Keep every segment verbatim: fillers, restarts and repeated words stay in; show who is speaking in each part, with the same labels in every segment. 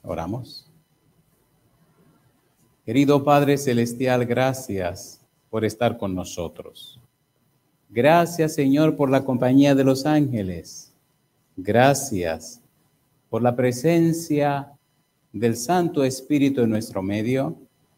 Speaker 1: Oramos. Querido Padre Celestial, gracias por estar con nosotros. Gracias, Señor, por la compañía de los ángeles. Gracias por la presencia del Santo Espíritu en nuestro medio.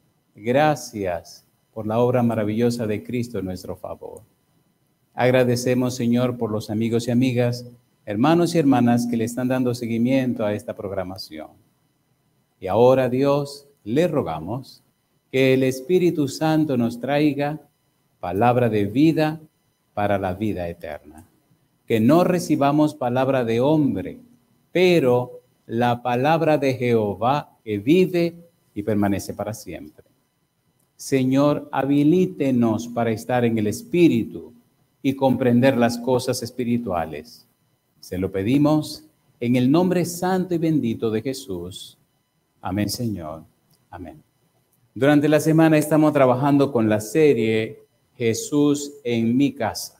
Speaker 1: Gracias por la obra maravillosa de Cristo en nuestro favor. Agradecemos, Señor, por los amigos y amigas, hermanos y hermanas que le están dando seguimiento a esta programación. Y ahora, Dios, le rogamos que el Espíritu Santo nos traiga palabra de vida para la vida eterna. Que no recibamos palabra de hombre, pero la palabra de Jehová que vive y permanece para siempre. Señor, habilítenos para estar en el Espíritu y comprender las cosas espirituales. Se lo pedimos en el nombre santo y bendito de Jesús. Amén, Señor. Amén. Durante la semana estamos trabajando con la serie Jesús en mi casa.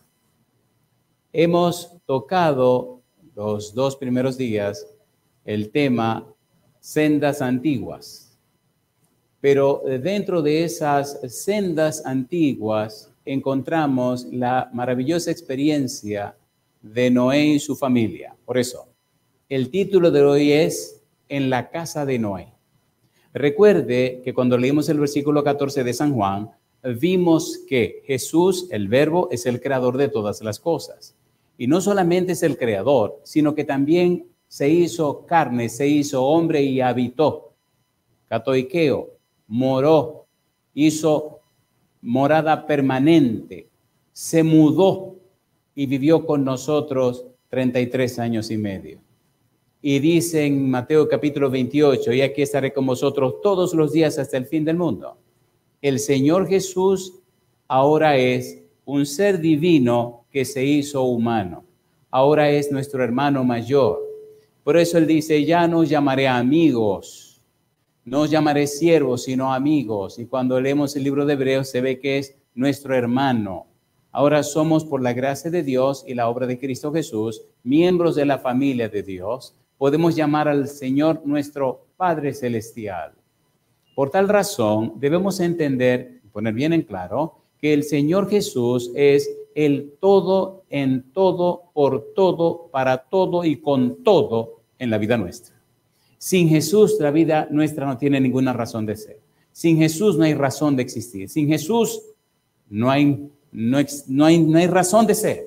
Speaker 1: Hemos tocado los dos primeros días el tema sendas antiguas. Pero dentro de esas sendas antiguas encontramos la maravillosa experiencia de Noé y su familia. Por eso, el título de hoy es En la casa de Noé. Recuerde que cuando leímos el versículo catorce de San Juan, vimos que Jesús, el Verbo, es el creador de todas las cosas. Y no solamente es el creador, sino que también se hizo carne, se hizo hombre y habitó. Katoikeo, moró, hizo morada permanente, se mudó y vivió con nosotros treinta y tres años y medio. Y dice en Mateo capítulo veintiocho, y aquí estaré con vosotros todos los días hasta el fin del mundo. El Señor Jesús ahora es un ser divino que se hizo humano. Ahora es nuestro hermano mayor. Por eso Él dice, ya no os llamaré amigos, no os llamaré siervos, sino amigos. Y cuando leemos el libro de Hebreos se ve que es nuestro hermano. Ahora somos, por la gracia de Dios y la obra de Cristo Jesús, miembros de la familia de Dios. Podemos llamar al Señor nuestro Padre Celestial. Por tal razón, debemos entender, poner bien en claro, que el Señor Jesús es el todo en todo, por todo, para todo y con todo en la vida nuestra. Sin Jesús, la vida nuestra no tiene ninguna razón de ser. Sin Jesús no hay razón de existir. Sin Jesús no hay, no, no hay, no hay razón de ser.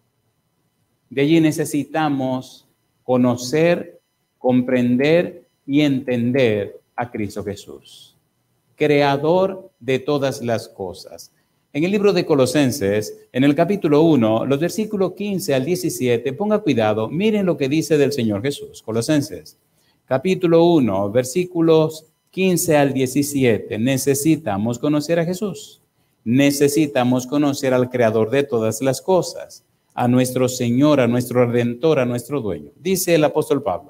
Speaker 1: De allí necesitamos conocer, comprender y entender a Cristo Jesús, creador de todas las cosas. En el libro de Colosenses, en el capítulo uno, los versículos quince al diecisiete, ponga cuidado, miren lo que dice del Señor Jesús. Colosenses, capítulo uno, versículos quince al diecisiete. Necesitamos conocer a Jesús. Necesitamos conocer al creador de todas las cosas, a nuestro Señor, a nuestro Redentor, a nuestro Dueño. Dice el apóstol Pablo.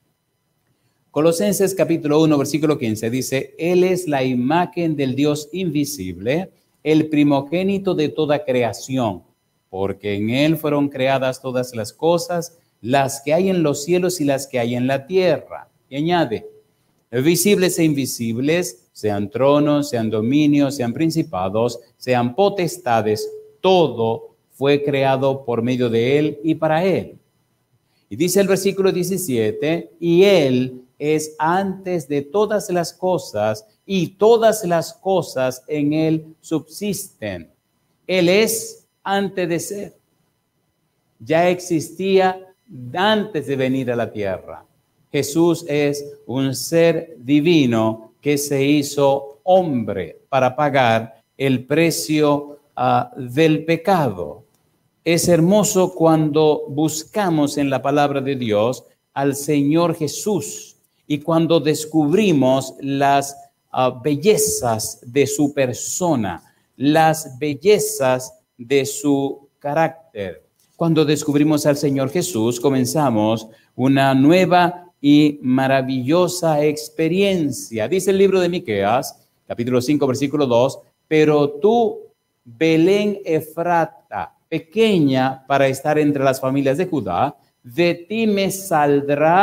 Speaker 1: Colosenses capítulo uno, versículo quince, dice, Él es la imagen del Dios invisible, el primogénito de toda creación, porque en Él fueron creadas todas las cosas, las que hay en los cielos y las que hay en la tierra. Y añade, visibles e invisibles, sean tronos, sean dominios, sean principados, sean potestades, todo fue creado por medio de Él y para Él. Y dice el versículo diecisiete, y Él es antes de todas las cosas, y todas las cosas en Él subsisten. Él es antes de ser. Ya existía antes de venir a la tierra. Jesús es un ser divino que se hizo hombre para pagar el precio uh, del pecado. Es hermoso cuando buscamos en la palabra de Dios al Señor Jesús y cuando descubrimos las uh, bellezas de su persona, las bellezas de su carácter. Cuando descubrimos al Señor Jesús, comenzamos una nueva y maravillosa experiencia. Dice el libro de Miqueas, capítulo cinco, versículo dos, pero tú, Belén Efrata, pequeña para estar entre las familias de Judá, de ti me saldrá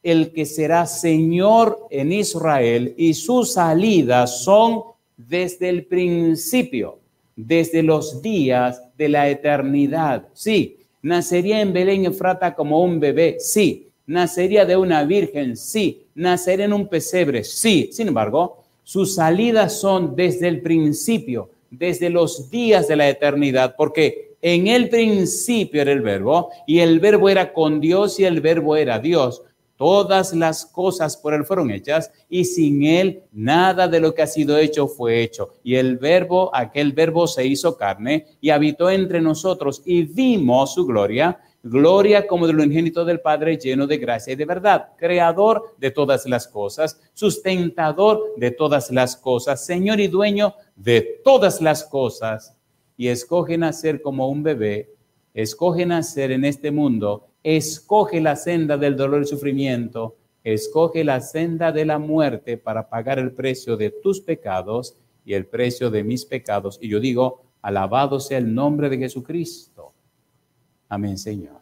Speaker 1: el que será Señor en Israel, y sus salidas son desde el principio, desde los días de la eternidad. Sí, nacería en Belén Efrata como un bebé, sí. Nacería de una virgen, sí. Nacería en un pesebre, sí. Sin embargo, sus salidas son desde el principio, desde los días de la eternidad, porque en el principio era el verbo, y el verbo era con Dios, y el verbo era Dios. Todas las cosas por él fueron hechas, y sin él nada de lo que ha sido hecho fue hecho. Y el verbo, aquel verbo se hizo carne y habitó entre nosotros, y vimos su gloria, gloria como del unigénito del Padre, lleno de gracia y de verdad, creador de todas las cosas, sustentador de todas las cosas, Señor y dueño de todas las cosas. Y escoge nacer como un bebé, escoge nacer en este mundo, escoge la senda del dolor y sufrimiento, escoge la senda de la muerte para pagar el precio de tus pecados y el precio de mis pecados. Y yo digo, alabado sea el nombre de Jesucristo. Amén, Señor.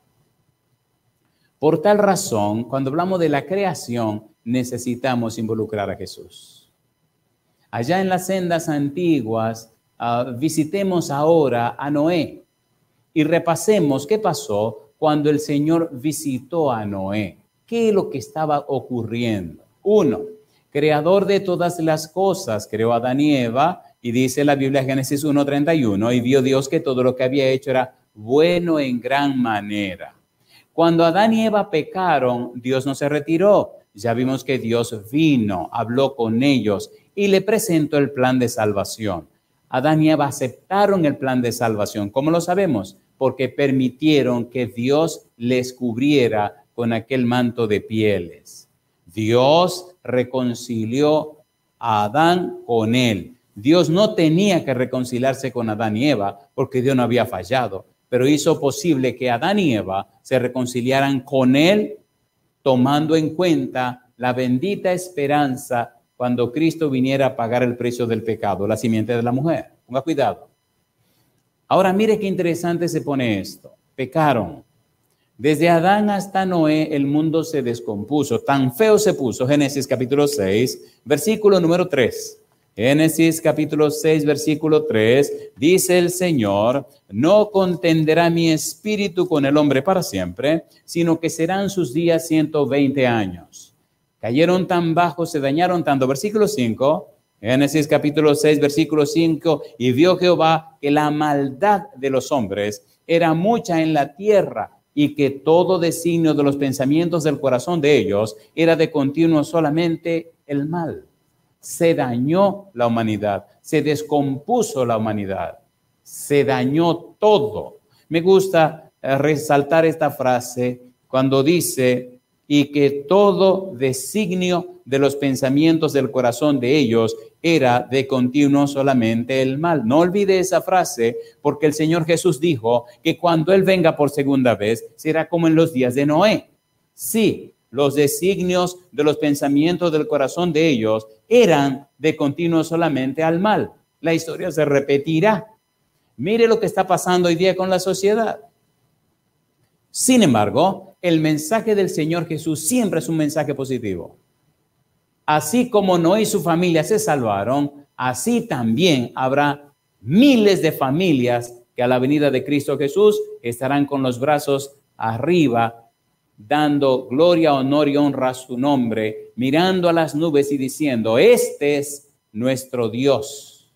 Speaker 1: Por tal razón, cuando hablamos de la creación, necesitamos involucrar a Jesús. Allá en las sendas antiguas, uh, visitemos ahora a Noé y repasemos qué pasó cuando el Señor visitó a Noé. ¿Qué es lo que estaba ocurriendo? Uno, creador de todas las cosas, creó a Adán y Eva, y dice la Biblia, Génesis uno treinta y uno, y vio Dios que todo lo que había hecho era bueno en gran manera. Cuando Adán y Eva pecaron, Dios no se retiró. Ya vimos que Dios vino, habló con ellos y le presentó el plan de salvación. Adán y Eva aceptaron el plan de salvación. ¿Cómo lo sabemos? Porque permitieron que Dios les cubriera con aquel manto de pieles. Dios reconcilió a Adán con él. Dios no tenía que reconciliarse con Adán y Eva porque Dios no había fallado, pero hizo posible que Adán y Eva se reconciliaran con él, tomando en cuenta la bendita esperanza cuando Cristo viniera a pagar el precio del pecado, la simiente de la mujer. Ponga cuidado. Ahora mire qué interesante se pone esto. Pecaron. Desde Adán hasta Noé el mundo se descompuso. Tan feo se puso. Génesis capítulo seis, versículo número tres. Génesis capítulo seis, versículo tres. Dice el Señor, no contenderá mi espíritu con el hombre para siempre, sino que serán sus días ciento veinte años. Cayeron tan bajo, se dañaron tanto. Versículo cinco. Génesis capítulo seis, versículo cinco, y vio Jehová que la maldad de los hombres era mucha en la tierra y que todo designio de los pensamientos del corazón de ellos era de continuo solamente el mal. Se dañó la humanidad, se descompuso la humanidad, se dañó todo. Me gusta resaltar esta frase cuando dice, y que todo designio de los pensamientos del corazón de ellos era de continuo solamente el mal. No olvide esa frase, porque el Señor Jesús dijo que cuando Él venga por segunda vez, será como en los días de Noé. Sí, los designios de los pensamientos del corazón de ellos eran de continuo solamente al mal. La historia se repetirá. Mire lo que está pasando hoy día con la sociedad. Sin embargo, el mensaje del Señor Jesús siempre es un mensaje positivo. Así como Noé y su familia se salvaron, así también habrá miles de familias que a la venida de Cristo Jesús estarán con los brazos arriba, dando gloria, honor y honra a su nombre, mirando a las nubes y diciendo, este es nuestro Dios,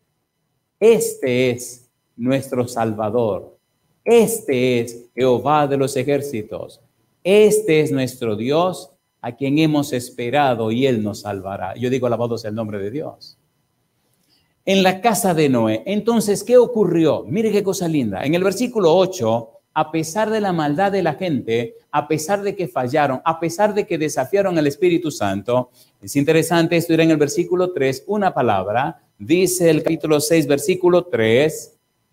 Speaker 1: este es nuestro Salvador. Este es Jehová de los ejércitos. Este es nuestro Dios a quien hemos esperado y Él nos salvará. Yo digo, alabado sea el nombre de Dios. En la casa de Noé. Entonces, ¿qué ocurrió? Mire qué cosa linda. En el versículo ocho, a pesar de la maldad de la gente, a pesar de que fallaron, a pesar de que desafiaron al Espíritu Santo, es interesante estudiar en el versículo tres una palabra. Dice el capítulo seis, versículo tres,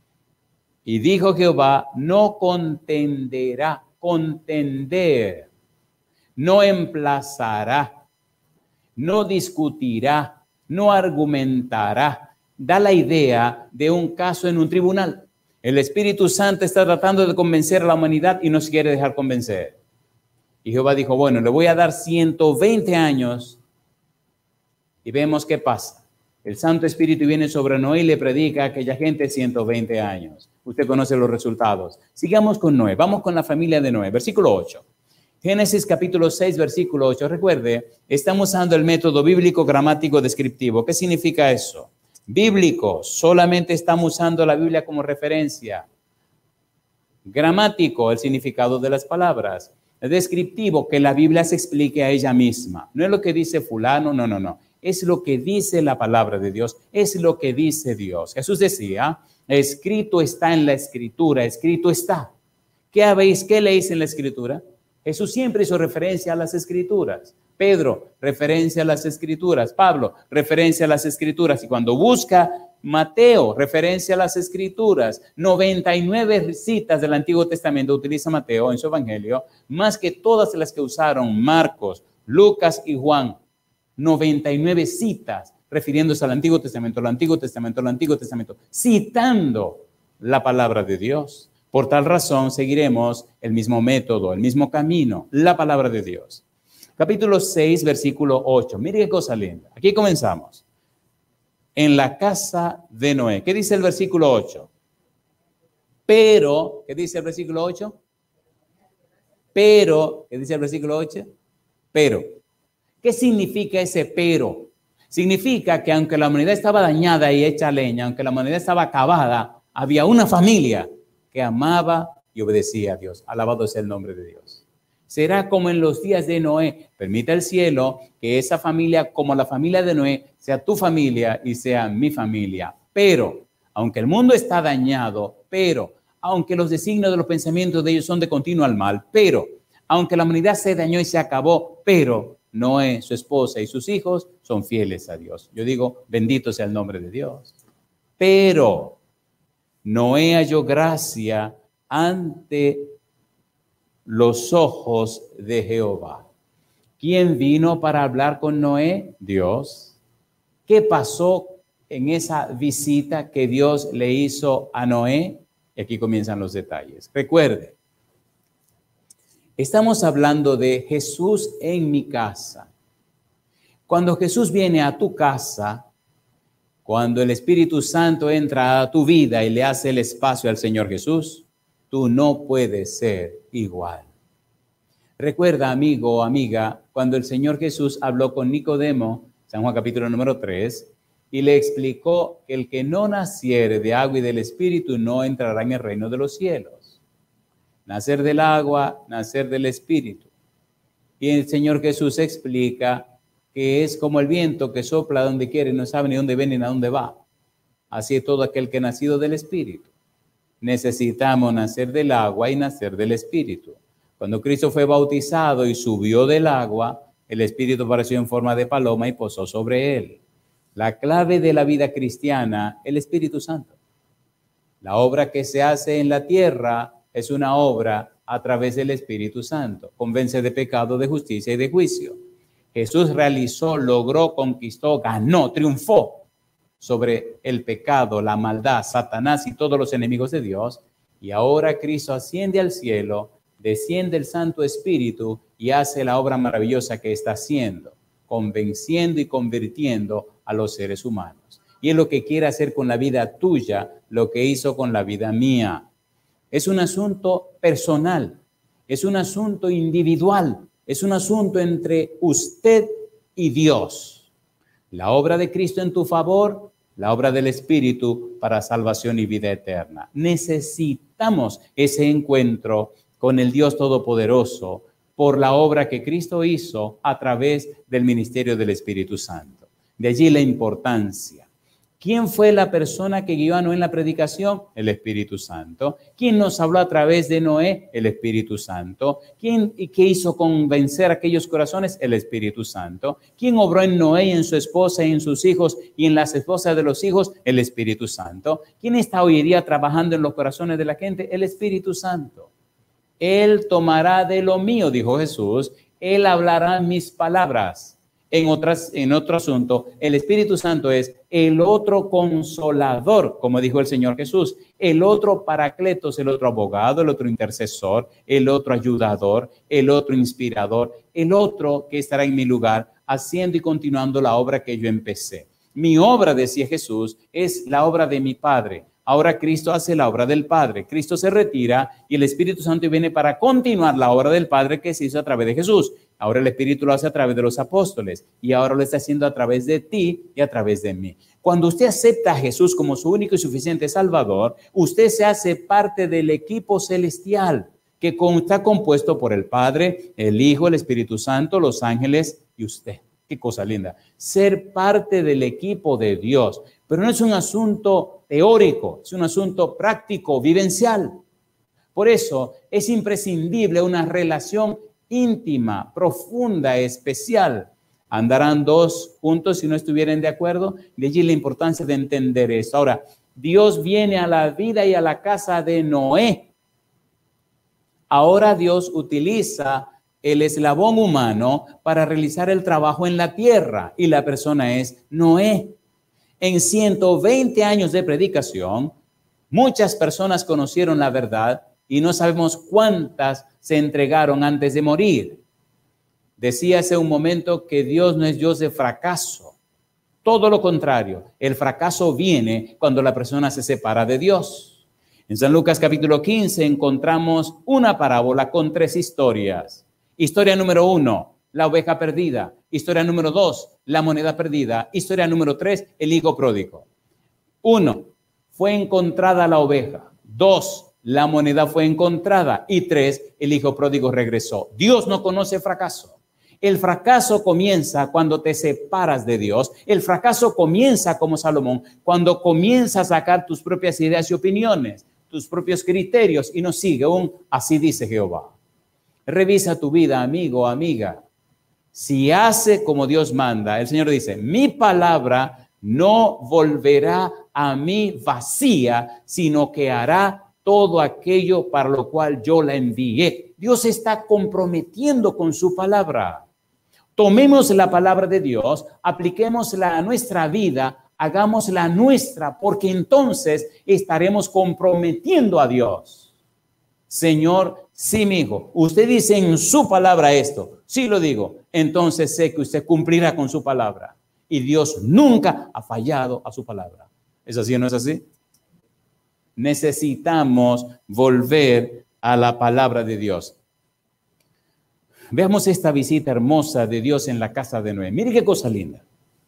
Speaker 1: y dijo Jehová, no contenderá, contender, no emplazará, no discutirá, no argumentará. Da la idea de un caso en un tribunal. El Espíritu Santo está tratando de convencer a la humanidad y no se quiere dejar convencer. Y Jehová dijo, bueno, le voy a dar ciento veinte años y vemos qué pasa. El Santo Espíritu viene sobre Noé y le predica a aquella gente ciento veinte años. Usted conoce los resultados. Sigamos con Noé. Vamos con la familia de Noé. Versículo ocho. Génesis capítulo seis, versículo ocho. Recuerde, estamos usando el método bíblico gramático descriptivo. ¿Qué significa eso? Bíblico, solamente estamos usando la Biblia como referencia. Gramático, el significado de las palabras. Descriptivo, que la Biblia se explique a ella misma. No es lo que dice fulano, no, no, no. Es lo que dice la palabra de Dios, es lo que dice Dios. Jesús decía, escrito está en la Escritura, escrito está. ¿Qué habéis, qué leéis en la Escritura? Jesús siempre hizo referencia a las Escrituras. Pedro, referencia a las Escrituras. Pablo, referencia a las Escrituras. Y cuando busca Mateo, referencia a las Escrituras. noventa y nueve citas del Antiguo Testamento utiliza Mateo en su Evangelio, más que todas las que usaron Marcos, Lucas y Juan. noventa y nueve citas refiriéndose al Antiguo Testamento, al Antiguo Testamento, al Antiguo Testamento, citando la palabra de Dios. Por tal razón, seguiremos el mismo método, el mismo camino, la palabra de Dios. Capítulo seis, versículo ocho. Mire qué cosa linda. Aquí comenzamos. En la casa de Noé. ¿Qué dice el versículo ocho? Pero, ¿qué dice el versículo ocho? Pero, ¿qué dice el versículo ocho? Pero. ¿Qué significa ese pero? Significa que aunque la humanidad estaba dañada y hecha leña, aunque la humanidad estaba acabada, había una familia que amaba y obedecía a Dios. Alabado sea el nombre de Dios. Será como en los días de Noé. Permita el cielo que esa familia, como la familia de Noé, sea tu familia y sea mi familia. Pero, aunque el mundo está dañado, pero, aunque los designios de los pensamientos de ellos son de continuo al mal, pero, aunque la humanidad se dañó y se acabó, pero Noé, su esposa y sus hijos son fieles a Dios. Yo digo, bendito sea el nombre de Dios. Pero Noé halló gracia ante los ojos de Jehová. ¿Quién vino para hablar con Noé? Dios. ¿Qué pasó en esa visita que Dios le hizo a Noé? Y aquí comienzan los detalles. Recuerde, estamos hablando de Jesús en mi casa. Cuando Jesús viene a tu casa, cuando el Espíritu Santo entra a tu vida y le hace el espacio al Señor Jesús, tú no puedes ser igual. Recuerda, amigo o amiga, cuando el Señor Jesús habló con Nicodemo, San Juan capítulo número tres, y le explicó que el que no naciere de agua y del Espíritu no entrará en el reino de los cielos. Nacer del agua, nacer del Espíritu. Y el Señor Jesús explica que es como el viento que sopla donde quiere y no sabe ni dónde viene ni a dónde va. Así es todo aquel que ha nacido del Espíritu. Necesitamos nacer del agua y nacer del Espíritu. Cuando Cristo fue bautizado y subió del agua, el Espíritu apareció en forma de paloma y posó sobre él. La clave de la vida cristiana, el Espíritu Santo. La obra que se hace en la tierra es una obra a través del Espíritu Santo. Convence de pecado, de justicia y de juicio. Jesús realizó, logró, conquistó, ganó, triunfó sobre el pecado, la maldad, Satanás y todos los enemigos de Dios. Y ahora Cristo asciende al cielo, desciende el Santo Espíritu y hace la obra maravillosa que está haciendo, convenciendo y convirtiendo a los seres humanos. Y es lo que quiere hacer con la vida tuya, lo que hizo con la vida mía. Es un asunto personal, es un asunto individual, es un asunto entre usted y Dios. La obra de Cristo en tu favor, la obra del Espíritu para salvación y vida eterna. Necesitamos ese encuentro con el Dios Todopoderoso por la obra que Cristo hizo a través del ministerio del Espíritu Santo. De allí la importancia. ¿Quién fue la persona que guió a Noé en la predicación? El Espíritu Santo. ¿Quién nos habló a través de Noé? El Espíritu Santo. ¿Quién y qué hizo convencer a aquellos corazones? El Espíritu Santo. ¿Quién obró en Noé y en su esposa y en sus hijos y en las esposas de los hijos? El Espíritu Santo. ¿Quién está hoy día trabajando en los corazones de la gente? El Espíritu Santo. Él tomará de lo mío, dijo Jesús. Él hablará mis palabras. En, otras, en otro asunto, el Espíritu Santo es el otro consolador, como dijo el Señor Jesús, el otro paracletos, el otro abogado, el otro intercesor, el otro ayudador, el otro inspirador, el otro que estará en mi lugar haciendo y continuando la obra que yo empecé. Mi obra, decía Jesús, es la obra de mi Padre. Ahora Cristo hace la obra del Padre. Cristo se retira y el Espíritu Santo viene para continuar la obra del Padre que se hizo a través de Jesús. Ahora el Espíritu lo hace a través de los apóstoles y ahora lo está haciendo a través de ti y a través de mí. Cuando usted acepta a Jesús como su único y suficiente Salvador, usted se hace parte del equipo celestial que está compuesto por el Padre, el Hijo, el Espíritu Santo, los ángeles y usted. Qué cosa linda. Ser parte del equipo de Dios. Pero no es un asunto teórico, es un asunto práctico, vivencial. Por eso es imprescindible una relación íntima, profunda, especial. Andarán dos juntos si no estuvieran de acuerdo. De allí la importancia de entender esto. Ahora, Dios viene a la vida y a la casa de Noé. Ahora Dios utiliza el eslabón humano para realizar el trabajo en la tierra y la persona es Noé. En ciento veinte años de predicación, muchas personas conocieron la verdad y no sabemos cuántas se entregaron antes de morir. Decía hace un momento que Dios no es Dios de fracaso. Todo lo contrario, el fracaso viene cuando la persona se separa de Dios. En San Lucas capítulo quince encontramos una parábola con tres historias. Historia número uno, la oveja perdida. Historia número dos, la moneda perdida. Historia número tres, el hijo pródigo. Uno, fue encontrada la oveja. Dos, la moneda fue encontrada. Y tres, el hijo pródigo regresó. Dios no conoce fracaso. El fracaso comienza cuando te separas de Dios. El fracaso comienza como Salomón, cuando comienzas a sacar tus propias ideas y opiniones, tus propios criterios y no sigue un así dice Jehová. Revisa tu vida, amigo, amiga. Si hace como Dios manda, el Señor dice, mi palabra no volverá a mí vacía, sino que hará todo aquello para lo cual yo la envié. Dios está comprometiendo con su palabra. Tomemos la palabra de Dios, apliquémosla a nuestra vida, hagámosla nuestra, porque entonces estaremos comprometiendo a Dios. Señor, sí, mi hijo, usted dice en su palabra esto, sí lo digo, entonces sé que usted cumplirá con su palabra. Y Dios nunca ha fallado a su palabra. ¿Es así o no es así? Necesitamos volver a la palabra de Dios. Veamos esta visita hermosa de Dios en la casa de Noé. Mire qué cosa linda.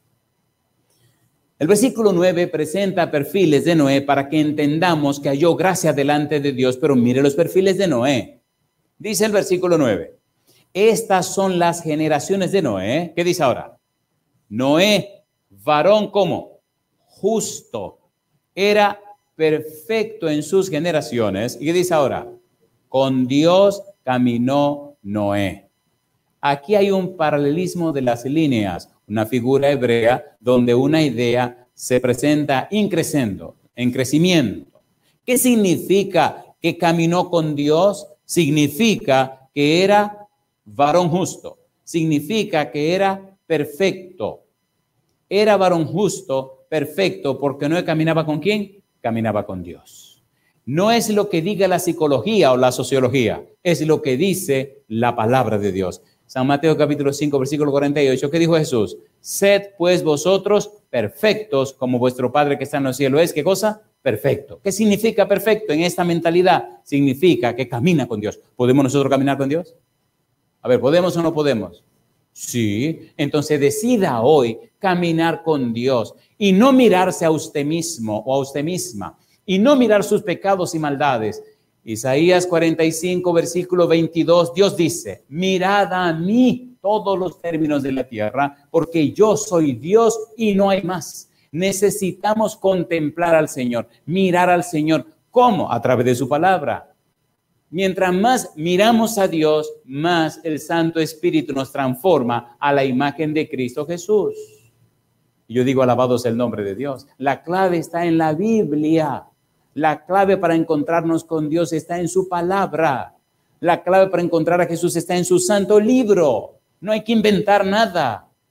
Speaker 1: El versículo nueve presenta perfiles de Noé para que entendamos que halló gracia delante de Dios, pero mire los perfiles de Noé. Dice el versículo nueve, estas son las generaciones de Noé. ¿Qué dice ahora? Noé, varón como justo, era perfecto en sus generaciones. ¿Y qué dice ahora? Con Dios caminó Noé. Aquí hay un paralelismo de las líneas, una figura hebrea donde una idea se presenta increciendo, en crecimiento. ¿Qué significa que caminó con Dios? Significa que era varón justo, significa que era perfecto. Era varón justo, perfecto, porque no caminaba con quién, caminaba con Dios. No es lo que diga la psicología o la sociología, es lo que dice la palabra de Dios. San Mateo capítulo cinco, versículo cuarenta y ocho, ¿qué dijo Jesús? Sed pues vosotros perfectos como vuestro Padre que está en los cielos es, ¿qué cosa? Perfecto. ¿Qué significa perfecto en esta mentalidad? Significa que camina con Dios. ¿Podemos nosotros caminar con Dios? A ver, ¿podemos o no podemos? Sí. Entonces decida hoy caminar con Dios y no mirarse a usted mismo o a usted misma y no mirar sus pecados y maldades. Isaías cuarenta y cinco, versículo veintidós, Dios dice, mirad a mí todos los términos de la tierra, porque yo soy Dios y no hay más. Necesitamos contemplar al Señor, mirar al Señor. ¿Cómo? A través de su palabra. Mientras más miramos a Dios, más el Santo Espíritu nos transforma a la imagen de Cristo Jesús. Y yo digo, alabado sea el nombre de Dios. La clave está en la Biblia. La clave para encontrarnos con Dios está en su palabra. La clave para encontrar a Jesús está en su santo libro. No hay que inventar nada.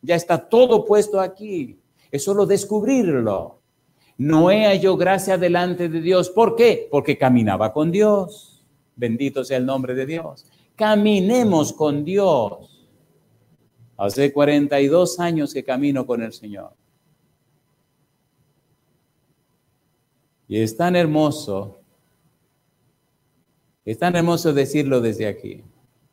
Speaker 1: Ya está todo puesto aquí. Es solo descubrirlo. Noé halló gracia delante de Dios. ¿Por qué? Porque caminaba con Dios. Bendito sea el nombre de Dios. Caminemos con Dios. Hace cuarenta y dos años que camino con el Señor. Y es tan hermoso, es tan hermoso decirlo desde aquí.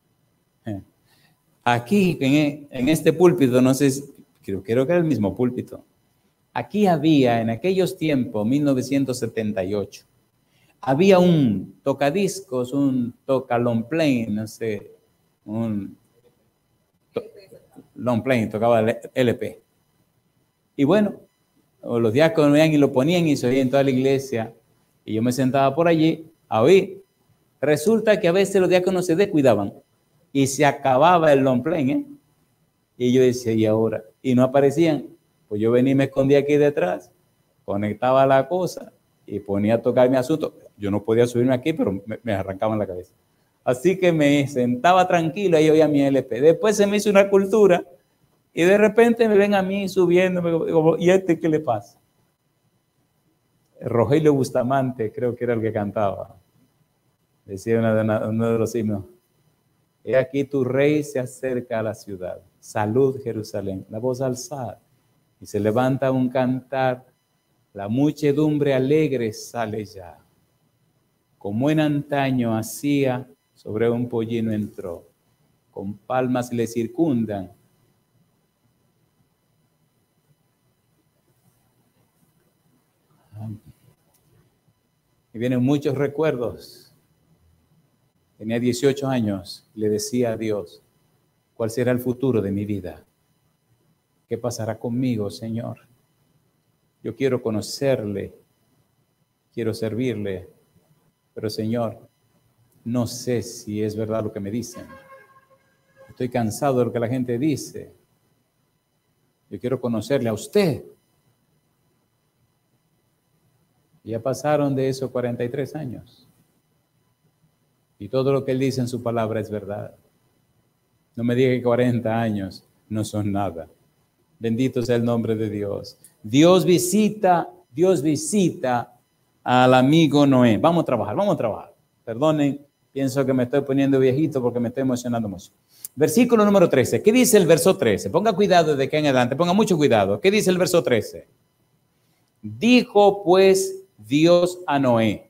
Speaker 1: Aquí, en, en este púlpito, no sé, creo, creo que era el mismo púlpito. Aquí había, en aquellos tiempos, mil novecientos setenta y ocho, había un tocadiscos, un toca long plane, no sé, un to, long plane, tocaba L P. Y bueno, los diáconos veían y lo ponían y se oía en toda la iglesia. Y yo me sentaba por allí a oír. Resulta que a veces los diáconos se descuidaban y se acababa el long plane, ¿eh? Y yo decía, ¿y ahora? Y no aparecían. Pues yo venía y me escondía aquí detrás, conectaba la cosa y ponía a tocar mi asunto. Yo no podía subirme aquí, pero me, me arrancaban la cabeza. Así que me sentaba tranquilo y oía mi L P. Después se me hizo una cultura y de repente me ven a mí subiendo. Me digo, ¿y este qué le pasa? Rogelio Bustamante, creo que era el que cantaba. Decía una de una, uno de los himnos. He aquí tu rey se acerca a la ciudad. Salud, Jerusalén. La voz alzada. Y se levanta un cantar. La muchedumbre alegre sale ya. Como en antaño hacía, sobre un pollino entró. Con palmas le circundan. Y vienen muchos recuerdos. Tenía dieciocho años, le decía a Dios, ¿cuál será el futuro de mi vida? ¿Qué pasará conmigo, Señor? Yo quiero conocerle, quiero servirle, pero Señor, no sé si es verdad lo que me dicen. Estoy cansado de lo que la gente dice. Yo quiero conocerle a usted. Y ya pasaron de esos cuarenta y tres años. Y todo lo que él dice en su palabra es verdad. No me diga que cuarenta años no son nada. Bendito sea el nombre de Dios. Dios visita, Dios visita al amigo Noé. Vamos a trabajar, vamos a trabajar. Perdonen, pienso que me estoy poniendo viejito porque me estoy emocionando mucho. Versículo número trece. ¿Qué dice el verso trece? Ponga cuidado de que en adelante, ponga mucho cuidado. ¿Qué dice el verso trece? Dijo pues Dios a Noé,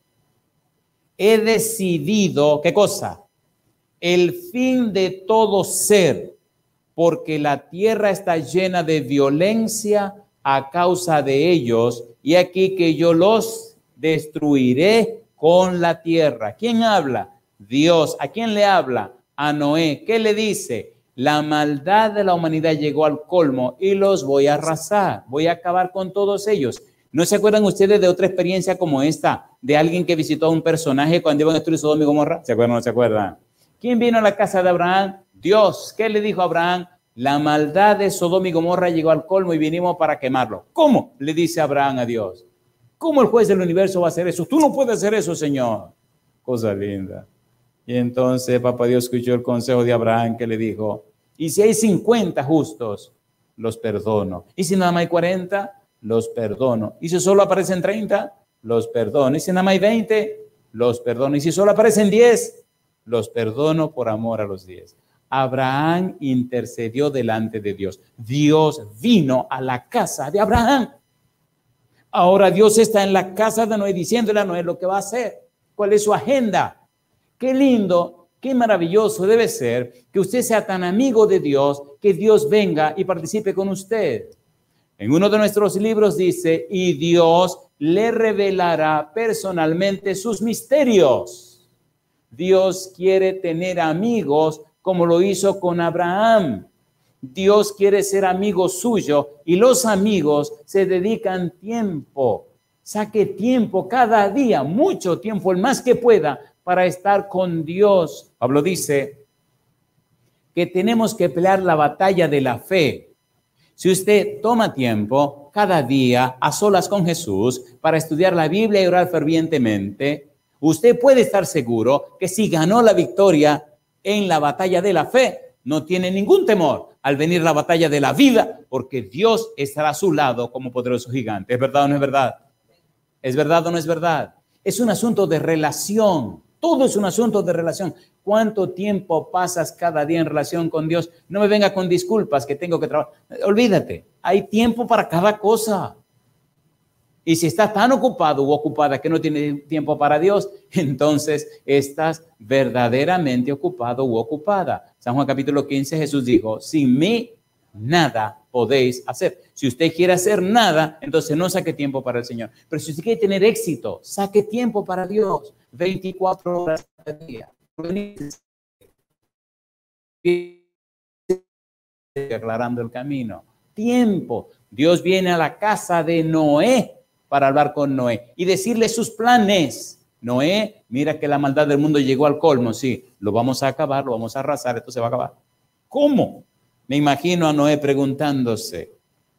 Speaker 1: he decidido, ¿qué cosa? El fin de todo ser, porque la tierra está llena de violencia a causa de ellos, y aquí que yo los destruiré con la tierra. ¿Quién habla? Dios. ¿A quién le habla? A Noé. ¿Qué le dice? La maldad de la humanidad llegó al colmo y los voy a arrasar. Voy a acabar con todos ellos. ¿No se acuerdan ustedes de otra experiencia como esta? De alguien que visitó a un personaje cuando iban a destruir Sodoma y Gomorra. ¿Se acuerdan o no se acuerdan? ¿Quién vino a la casa de Abraham? Dios. ¿Qué le dijo a Abraham? La maldad de Sodoma y Gomorra llegó al colmo y vinimos para quemarlo. ¿Cómo? Le dice Abraham a Dios. ¿Cómo el juez del universo va a hacer eso? Tú no puedes hacer eso, Señor. Cosa linda. Y entonces Papá Dios escuchó el consejo de Abraham que le dijo, y si hay cincuenta justos, los perdono. Y si nada más hay cuarenta, los perdono. Y si solo aparecen treinta, los perdono. Y si nada más hay veinte, los perdono. Y si solo aparecen diez, los perdono por amor a los diez. Abraham intercedió delante de Dios. Dios vino a la casa de Abraham. Ahora Dios está en la casa de Noé diciéndole a Noé lo que va a hacer. ¿Cuál es su agenda? Qué lindo, qué maravilloso debe ser que usted sea tan amigo de Dios que Dios venga y participe con usted. En uno de nuestros libros dice, y Dios le revelará personalmente sus misterios. Dios quiere tener amigos como lo hizo con Abraham. Dios quiere ser amigo suyo y los amigos se dedican tiempo. Saque tiempo cada día, mucho tiempo, el más que pueda, para estar con Dios. Pablo dice que tenemos que pelear la batalla de la fe. Si usted toma tiempo cada día a solas con Jesús para estudiar la Biblia y orar fervientemente, usted puede estar seguro que si ganó la victoria en la batalla de la fe, no tiene ningún temor al venir la batalla de la vida, porque Dios estará a su lado como poderoso gigante. ¿Es verdad o no es verdad? ¿Es verdad o no es verdad? Es un asunto de relación. Todo es un asunto de relación. ¿Cuánto tiempo pasas cada día en relación con Dios? No me venga con disculpas que tengo que trabajar. Olvídate, hay tiempo para cada cosa. Y si estás tan ocupado u ocupada que no tienes tiempo para Dios, entonces estás verdaderamente ocupado u ocupada. San Juan capítulo quince, Jesús dijo, sin mí nada podéis hacer. Si usted quiere hacer nada, entonces no saque tiempo para el Señor. Pero si usted quiere tener éxito, saque tiempo para Dios. veinticuatro horas al día. Aclarando el camino. Tiempo. Dios viene a la casa de Noé para hablar con Noé y decirle sus planes. Noé, mira que la maldad del mundo llegó al colmo. Sí, lo vamos a acabar, lo vamos a arrasar, esto se va a acabar. ¿Cómo? Me imagino a Noé preguntándose.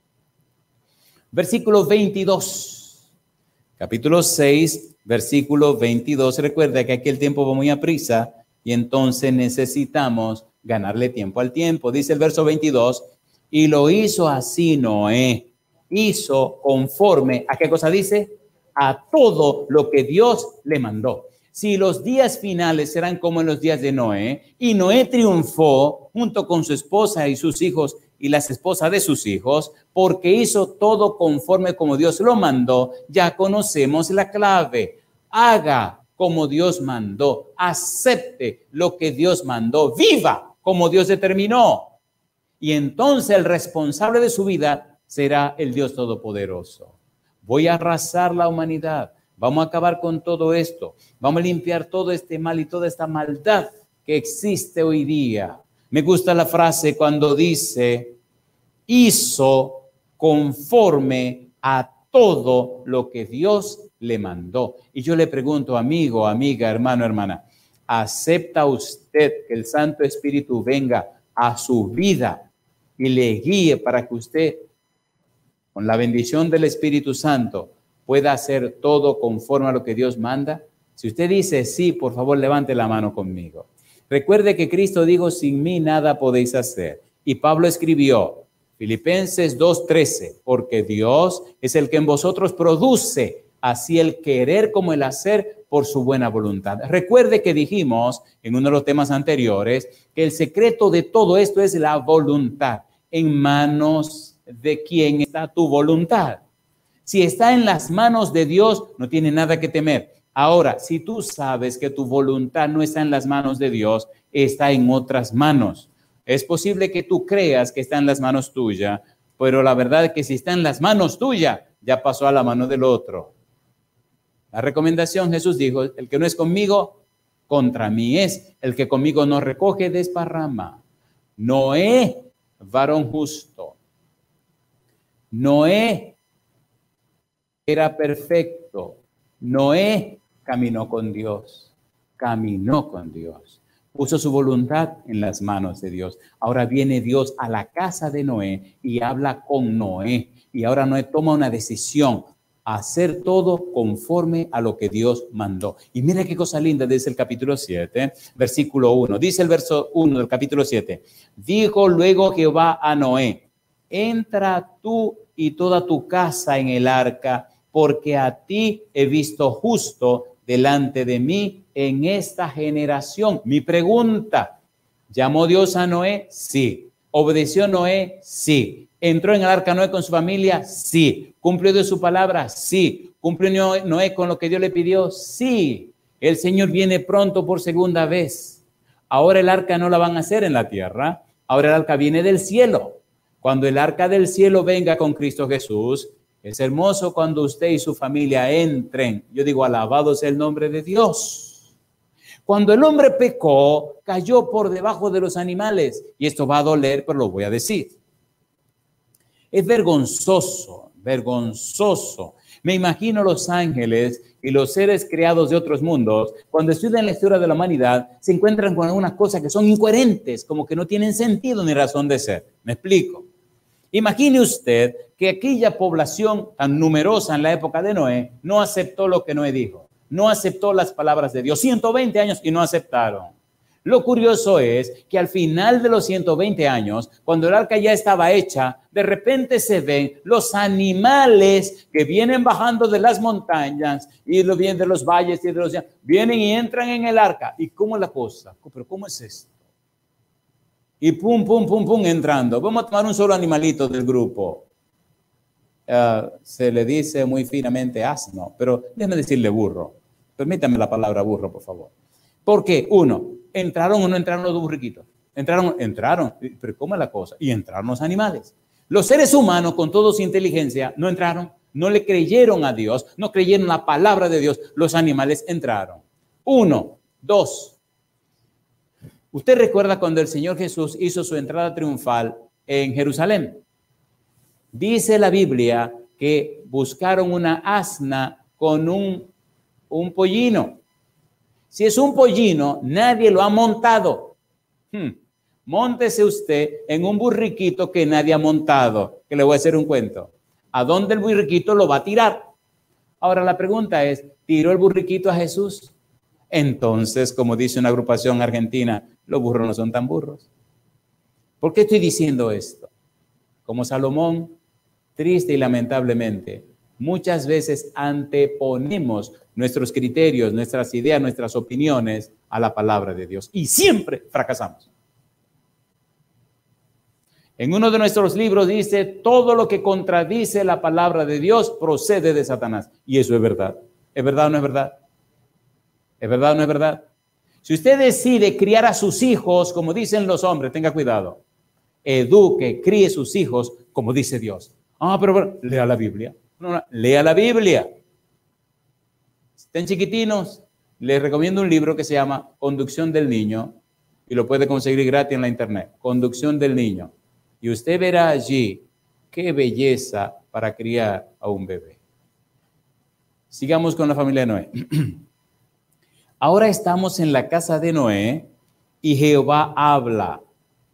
Speaker 1: Versículo veintidós. Capítulo seis, versículo veintidós. Recuerda que aquí el tiempo va muy a prisa y entonces necesitamos ganarle tiempo al tiempo. Dice el verso veintidós, y lo hizo así Noé. Hizo conforme, ¿a qué cosa dice? A todo lo que Dios le mandó. Si los días finales serán como en los días de Noé, y Noé triunfó junto con su esposa y sus hijos y las esposas de sus hijos, porque hizo todo conforme como Dios lo mandó, ya conocemos la clave. Haga como Dios mandó, acepte lo que Dios mandó, viva como Dios determinó. Y entonces el responsable de su vida será el Dios Todopoderoso. Voy a arrasar la humanidad. Vamos a acabar con todo esto. Vamos a limpiar todo este mal y toda esta maldad que existe hoy día. Me gusta la frase cuando dice, hizo conforme a todo lo que Dios le mandó. Y yo le pregunto, amigo, amiga, hermano, hermana, ¿acepta usted que el Santo Espíritu venga a su vida y le guíe para que usted, con la bendición del Espíritu Santo, pueda hacer todo conforme a lo que Dios manda? Si usted dice sí, por favor, levante la mano conmigo. Recuerde que Cristo dijo, sin mí nada podéis hacer. Y Pablo escribió, Filipenses dos trece, porque Dios es el que en vosotros produce así el querer como el hacer por su buena voluntad. Recuerde que dijimos en uno de los temas anteriores que el secreto de todo esto es la voluntad. ¿En manos de quién está tu voluntad? Si está en las manos de Dios, no tiene nada que temer. Ahora, si tú sabes que tu voluntad no está en las manos de Dios, está en otras manos. Es posible que tú creas que está en las manos tuyas, pero la verdad es que si está en las manos tuyas, ya pasó a la mano del otro. La recomendación, Jesús dijo, el que no es conmigo, contra mí es. El que conmigo no recoge, desparrama. Noé, varón justo. Noé era perfecto. Noé caminó con Dios. Caminó con Dios. Puso su voluntad en las manos de Dios. Ahora viene Dios a la casa de Noé y habla con Noé. Y ahora Noé toma una decisión. Hacer todo conforme a lo que Dios mandó. Y mira qué cosa linda, dice el capítulo siete, versículo uno. Dice el verso uno del capítulo siete. Dijo luego Jehová a Noé, entra tú y toda tu casa en el arca, porque a ti he visto justo delante de mí en esta generación. Mi pregunta, ¿llamó Dios a Noé? Sí. ¿Obedeció Noé? Sí. ¿Entró en el arca Noé con su familia? Sí. ¿Cumplió de su palabra? Sí. ¿Cumplió Noé con lo que Dios le pidió? Sí. El Señor viene pronto por segunda vez. Ahora el arca no la van a hacer en la tierra. Ahora el arca viene del cielo. Cuando el arca del cielo venga con Cristo Jesús, es hermoso cuando usted y su familia entren. Yo digo, alabado sea el nombre de Dios. Cuando el hombre pecó, cayó por debajo de los animales. Y esto va a doler, pero lo voy a decir. Es vergonzoso, vergonzoso. Me imagino los ángeles y los seres creados de otros mundos, cuando estudian la historia de la humanidad, se encuentran con algunas cosas que son incoherentes, como que no tienen sentido ni razón de ser. Me explico. Imagine usted que aquella población tan numerosa en la época de Noé no aceptó lo que Noé dijo. No aceptó las palabras de Dios. ciento veinte años y no aceptaron. Lo curioso es que al final de los ciento veinte años, cuando el arca ya estaba hecha, de repente se ven los animales que vienen bajando de las montañas y lo vienen de los valles y de los... vienen y entran en el arca. ¿Y cómo es la cosa? ¿Pero cómo es esto? Y pum, pum, pum, pum, entrando. Vamos a tomar un solo animalito del grupo. Uh, se le dice muy finamente asno, pero déjeme decirle burro. Permítame la palabra burro, por favor. ¿Por qué? Uno, ¿entraron o no entraron los burriquitos? Entraron, entraron, pero ¿cómo es la cosa? Y entraron los animales. Los seres humanos, con toda su inteligencia, no entraron, no le creyeron a Dios, no creyeron la palabra de Dios. Los animales entraron. Uno, dos. ¿Usted recuerda cuando el Señor Jesús hizo su entrada triunfal en Jerusalén? Dice la Biblia que buscaron una asna con un, un pollino. Si es un pollino, nadie lo ha montado. Hmm. Móntese usted en un burriquito que nadie ha montado, que le voy a hacer un cuento. ¿A dónde el burriquito lo va a tirar? Ahora la pregunta es, ¿tiró el burriquito a Jesús? Entonces, como dice una agrupación argentina, los burros no son tan burros. ¿Por qué estoy diciendo esto? Como Salomón, triste y lamentablemente, muchas veces anteponemos nuestros criterios, nuestras ideas, nuestras opiniones a la palabra de Dios y siempre fracasamos. En uno de nuestros libros dice, todo lo que contradice la palabra de Dios procede de Satanás. Y eso es verdad. ¿Es verdad o no es verdad? ¿Es verdad o no es verdad? Si usted decide criar a sus hijos, como dicen los hombres, tenga cuidado. Eduque, críe sus hijos, como dice Dios. Ah, pero, pero lea la Biblia. No, no, lea la Biblia. Si están chiquitinos, les recomiendo un libro que se llama Conducción del Niño y lo puede conseguir gratis en la internet. Conducción del Niño. Y usted verá allí qué belleza para criar a un bebé. Sigamos con la familia de Noé. Ahora estamos en la casa de Noé y Jehová habla.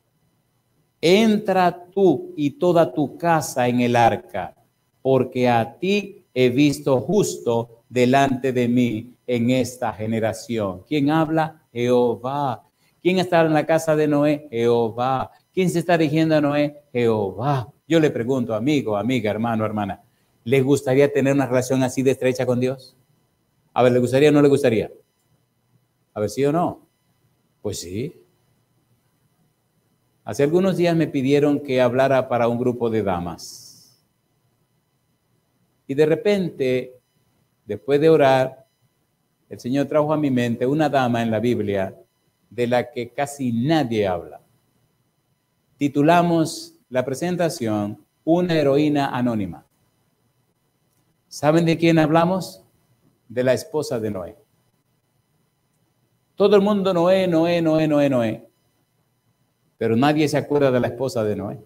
Speaker 1: Entra tú y toda tu casa en el arca, porque a ti he visto justo delante de mí en esta generación. ¿Quién habla? Jehová. ¿Quién está en la casa de Noé? Jehová. ¿Quién se está dirigiendo a Noé? Jehová. Yo le pregunto, amigo, amiga, hermano, hermana, ¿les gustaría tener una relación así de estrecha con Dios? A ver, ¿le gustaría o no le gustaría? A ver, ¿sí o no? Pues sí. Hace algunos días me pidieron que hablara para un grupo de damas. Y de repente, después de orar, el Señor trajo a mi mente una dama en la Biblia de la que casi nadie habla. Titulamos la presentación Una heroína anónima. ¿Saben de quién hablamos? De la esposa de Noé. Todo el mundo Noé, Noé, Noé, Noé, Noé. Pero nadie se acuerda de la esposa de Noé.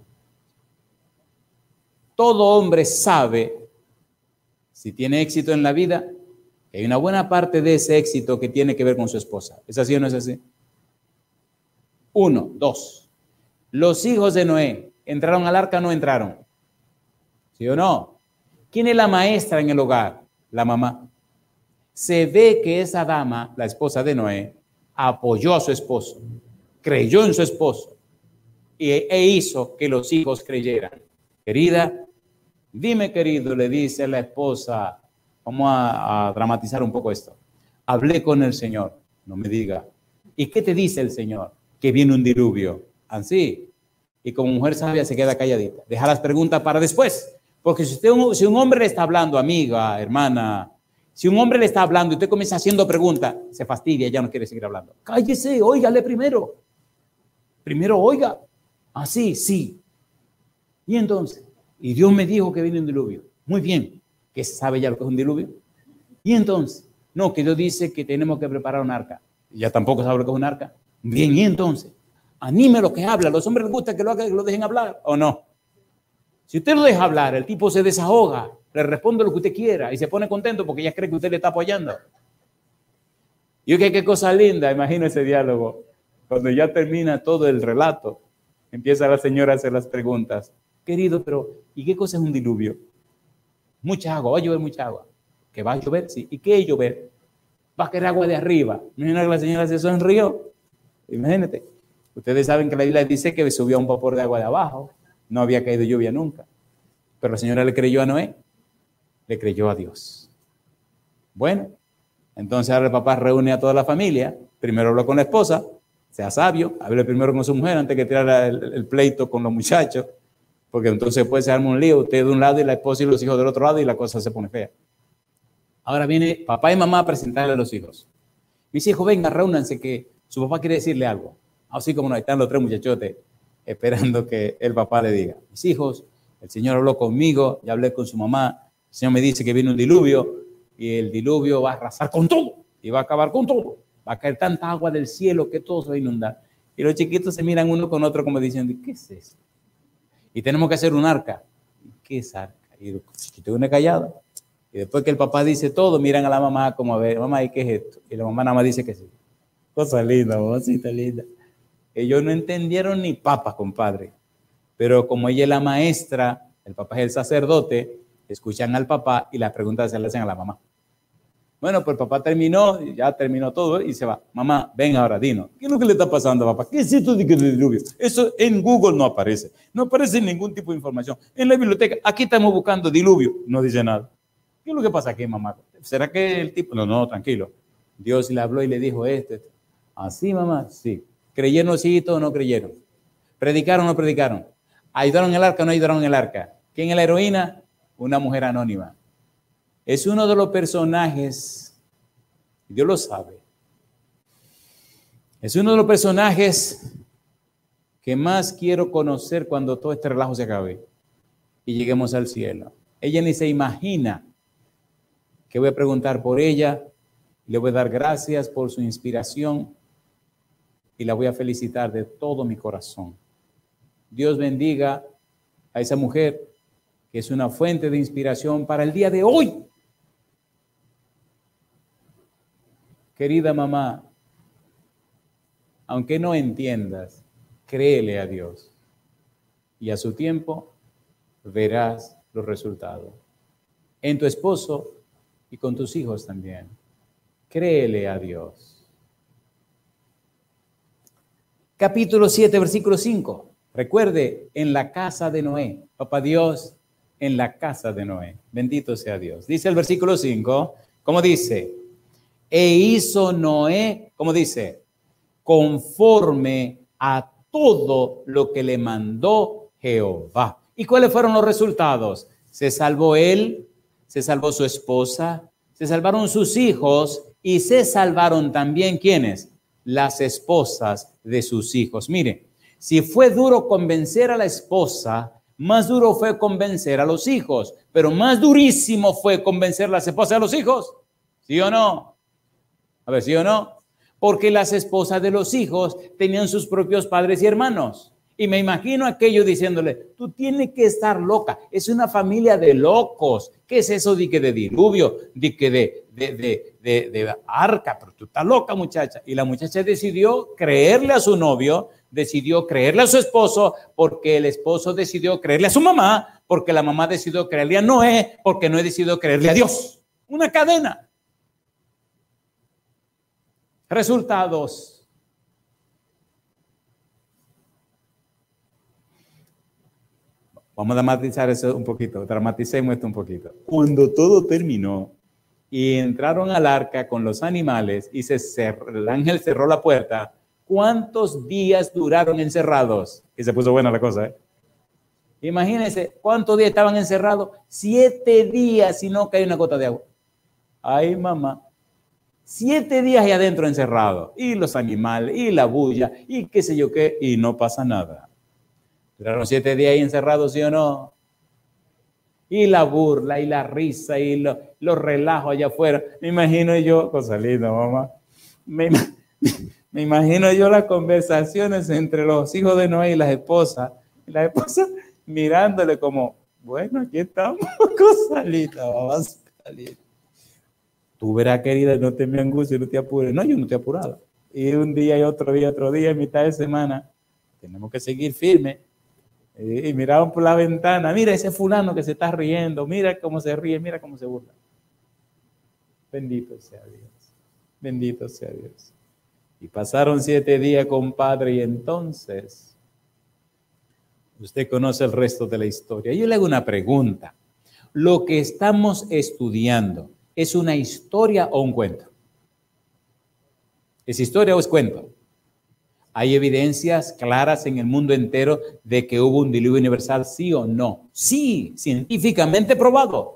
Speaker 1: Todo hombre sabe, si tiene éxito en la vida, que hay una buena parte de ese éxito que tiene que ver con su esposa. ¿Es así o no es así? Uno, dos. Los hijos de Noé, ¿entraron al arca o no entraron? ¿Sí o no? ¿Quién es la maestra en el hogar? La mamá. Se ve que esa dama, la esposa de Noé, apoyó a su esposo, creyó en su esposo y, e hizo que los hijos creyeran. Querida, dime querido, le dice la esposa, vamos a, a dramatizar un poco esto. Hablé con el Señor, no me diga. ¿Y qué te dice el Señor? Que viene un diluvio. Así. Y como mujer sabia se queda calladita. Deja las preguntas para después. Porque si, usted, si un hombre le está hablando, amiga, hermana, si un hombre le está hablando y usted comienza haciendo preguntas, se fastidia, ya no quiere seguir hablando. Cállese, óigale primero. Primero oiga. Así, sí. Y entonces, y Dios me dijo que viene un diluvio. Muy bien. ¿Qué sabe ya lo que es un diluvio? Y entonces, no, que Dios dice que tenemos que preparar un arca. Ya tampoco sabe lo que es un arca. Bien, y entonces, anime lo que habla. A los hombres les gusta que lo, haga, que lo dejen hablar, ¿o no? Si usted lo deja hablar, el tipo se desahoga, le responde lo que usted quiera y se pone contento porque ya cree que usted le está apoyando. Y que qué cosa linda, imagino ese diálogo. Cuando ya termina todo el relato, empieza la señora a hacer las preguntas. Querido, pero ¿y qué cosa es un diluvio? Mucha agua, va a llover mucha agua. ¿Que va a llover? Sí. ¿Y qué es llover? Va a caer agua de arriba. Imagina que la señora se sonrió. Imagínate. Ustedes saben que la Biblia dice que subió un vapor de agua de abajo. No había caído lluvia nunca. Pero la señora le creyó a Noé. Le creyó a Dios. Bueno, entonces ahora el papá reúne a toda la familia. Primero habló con la esposa. Sea sabio. Hable primero con su mujer antes que tirar el, el pleito con los muchachos. Porque entonces puede se arma un lío. Usted de un lado y la esposa y los hijos del otro lado y la cosa se pone fea. Ahora viene papá y mamá a presentarle a los hijos. Mis hijos, vengan, reúnanse que su papá quiere decirle algo. Así como no, están los tres muchachotes esperando que el papá le diga. Mis hijos, el Señor habló conmigo, ya hablé con su mamá. El Señor me dice que viene un diluvio y el diluvio va a arrasar con todo y va a acabar con todo. Va a caer tanta agua del cielo que todo se va a inundar. Y los chiquitos se miran uno con otro como diciendo, ¿qué es esto? Y tenemos que hacer un arca. ¿Qué es arca? Y los chiquitos uno callado. Y después que el papá dice todo, miran a la mamá como a ver, mamá, ¿y qué es esto? Y la mamá nada más dice que sí. Cosa linda, mamacita linda. Ellos no entendieron ni papa, compadre. Pero como ella es la maestra, el papá es el sacerdote, escuchan al papá y las preguntas se le hacen a la mamá. Bueno, pues el papá terminó, ya terminó todo y se va. Mamá, ven ahora, dinos. ¿Qué es lo que le está pasando, papá? ¿Qué es esto de que el diluvio? Eso en Google no aparece. No aparece ningún tipo de información. En la biblioteca, aquí estamos buscando diluvio. No dice nada. ¿Qué es lo que pasa aquí, mamá? ¿Será que el tipo? No, no, tranquilo. Dios le habló y le dijo esto. esto. ¿Así, mamá? Sí. ¿Creyeron sí o no creyeron? ¿Predicaron o no predicaron? ¿Ayudaron en el arca o no ayudaron en el arca? ¿Quién es la heroína? Una mujer anónima. Es uno de los personajes, Dios lo sabe, es uno de los personajes que más quiero conocer cuando todo este relajo se acabe y lleguemos al cielo. Ella ni se imagina que voy a preguntar por ella, le voy a dar gracias por su inspiración y la voy a felicitar de todo mi corazón. Dios bendiga a esa mujer que es una fuente de inspiración para el día de hoy. Querida mamá, aunque no entiendas, créele a Dios y a su tiempo verás los resultados. En tu esposo y con tus hijos también. Créele a Dios. Capítulo siete, versículo cinco. Recuerde, en la casa de Noé. Papá Dios, en la casa de Noé. Bendito sea Dios. Dice el versículo cinco, ¿cómo dice? E hizo Noé, ¿cómo dice? Conforme a todo lo que le mandó Jehová. ¿Y cuáles fueron los resultados? Se salvó él, se salvó su esposa, se salvaron sus hijos y se salvaron también, ¿quiénes? Las esposas de sus hijos. Mire, si fue duro convencer a la esposa, más duro fue convencer a los hijos, pero más durísimo fue convencer a las esposas de los hijos. ¿Sí o no? A ver, ¿sí o no? Porque las esposas de los hijos tenían sus propios padres y hermanos. Y me imagino aquello diciéndole, tú tienes que estar loca. Es una familia de locos. ¿Qué es eso de que de diluvio? De que de, de, de, de, de arca. Pero tú estás loca, muchacha. Y la muchacha decidió creerle a su novio, decidió creerle a su esposo, porque el esposo decidió creerle a su mamá, porque la mamá decidió creerle a Noé, porque Noé decidió creerle a Dios. Una cadena. Resultados. Vamos a dramatizar eso un poquito, dramaticemos esto un poquito. Cuando todo terminó y entraron al arca con los animales y se cerró, el ángel cerró la puerta, ¿cuántos días duraron encerrados? Y se puso buena la cosa, ¿eh? Imagínense, ¿cuántos días estaban encerrados? Siete días y no cae una gota de agua. Ay, mamá. Siete días ahí adentro encerrados. Y los animales, y la bulla, y qué sé yo qué, y no pasa nada. Duraron siete días ahí encerrados, ¿sí o no? Y la burla, y la risa, y lo, los relajos allá afuera. Me imagino yo, cosa linda, mamá. Me, me imagino yo las conversaciones entre los hijos de Noé y las esposas. Y las esposas mirándole como, bueno, aquí estamos, cosa linda, mamá, cosa linda. Tú verás, querida, no te me angusties, no te apures. No, yo no estoy apurada. Y un día y otro día, otro día, en mitad de semana, tenemos que seguir firmes. Y, y miraban por la ventana, mira ese fulano que se está riendo, mira cómo se ríe, mira cómo se burla. Bendito sea Dios. Bendito sea Dios. Y pasaron siete días, compadre, y entonces usted conoce el resto de la historia. Yo le hago una pregunta. ¿Lo que estamos estudiando es una historia o un cuento? ¿Es historia o es cuento? ¿Hay evidencias claras en el mundo entero de que hubo un diluvio universal, sí o no? Sí, científicamente probado.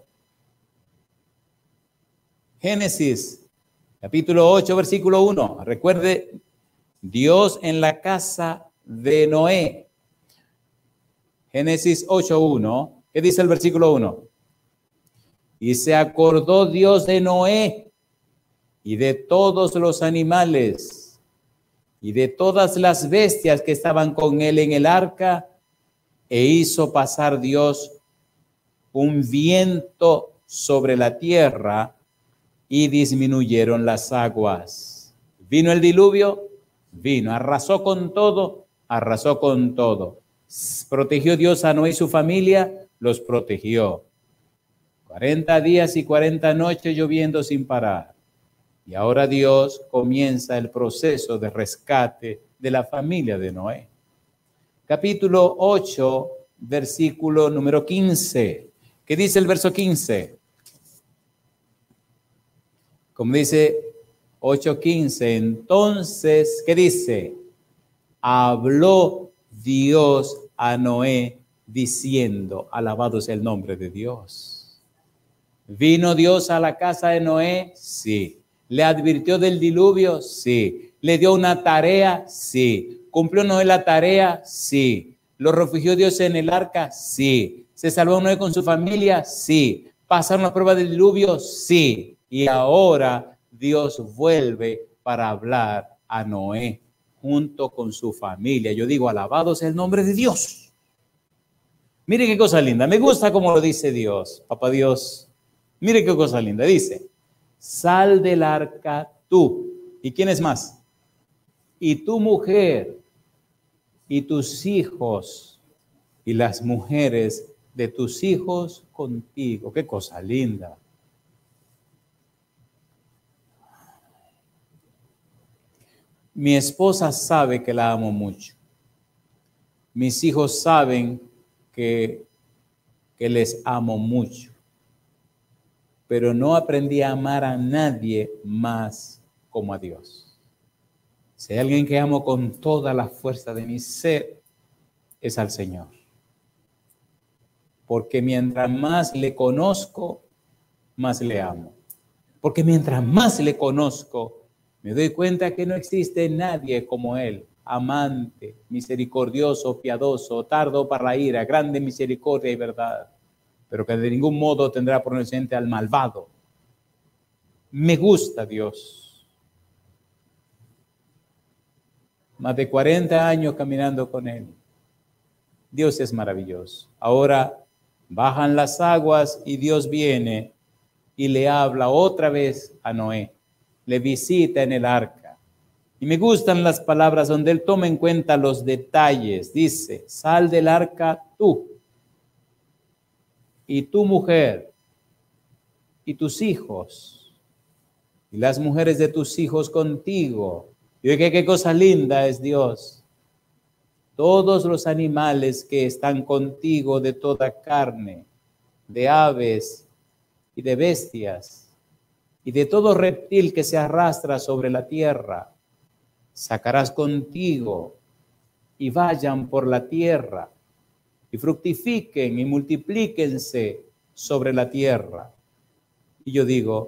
Speaker 1: Génesis, capítulo ocho, versículo uno. Recuerde, Dios en la casa de Noé. Génesis ocho, uno. ¿Qué dice el versículo uno? Y se acordó Dios de Noé y de todos los animales y de todas las bestias que estaban con él en el arca, e hizo pasar Dios un viento sobre la tierra y disminuyeron las aguas. ¿Vino el diluvio? Vino. ¿Arrasó con todo? Arrasó con todo. ¿Protegió Dios a Noé y su familia? Los protegió. cuarenta días y cuarenta noches lloviendo sin parar. Y ahora Dios comienza el proceso de rescate de la familia de Noé. Capítulo ocho, versículo número quince. ¿Qué dice el verso quince? Como dice ocho quince, entonces, ¿qué dice? Habló Dios a Noé diciendo, alabado sea el nombre de Dios. ¿Vino Dios a la casa de Noé? Sí. ¿Le advirtió del diluvio? Sí. ¿Le dio una tarea? Sí. ¿Cumplió Noé la tarea? Sí. ¿Lo refugió Dios en el arca? Sí. ¿Se salvó Noé con su familia? Sí. ¿Pasaron la prueba del diluvio? Sí. Y ahora Dios vuelve para hablar a Noé junto con su familia. Yo digo, alabado sea el nombre de Dios. Mire qué cosa linda. Me gusta como lo dice Dios, Papá Dios. Mire qué cosa linda. Dice, sal del arca tú. ¿Y quién es más? Y tu mujer, y tus hijos, y las mujeres de tus hijos contigo. Qué cosa linda. Mi esposa sabe que la amo mucho. Mis hijos saben que, que les amo mucho. Pero no aprendí a amar a nadie más como a Dios. Si hay alguien que amo con toda la fuerza de mi ser, es al Señor. Porque mientras más le conozco, más le amo. Porque mientras más le conozco, me doy cuenta que no existe nadie como Él, amante, misericordioso, piadoso, tardo para la ira, grande misericordia y verdad, pero que de ningún modo tendrá por inocente al malvado. Me gusta Dios. Más de cuarenta años caminando con Él. Dios es maravilloso. Ahora bajan las aguas y Dios viene y le habla otra vez a Noé. Le visita en el arca. Y me gustan las palabras donde él toma en cuenta los detalles. Dice, sal del arca tú, y tu mujer, y tus hijos, y las mujeres de tus hijos contigo. Y oye, qué cosa linda es Dios. Todos los animales que están contigo de toda carne, de aves y de bestias, y de todo reptil que se arrastra sobre la tierra, sacarás contigo y vayan por la tierra y fructifiquen y multiplíquense sobre la tierra. Y yo digo,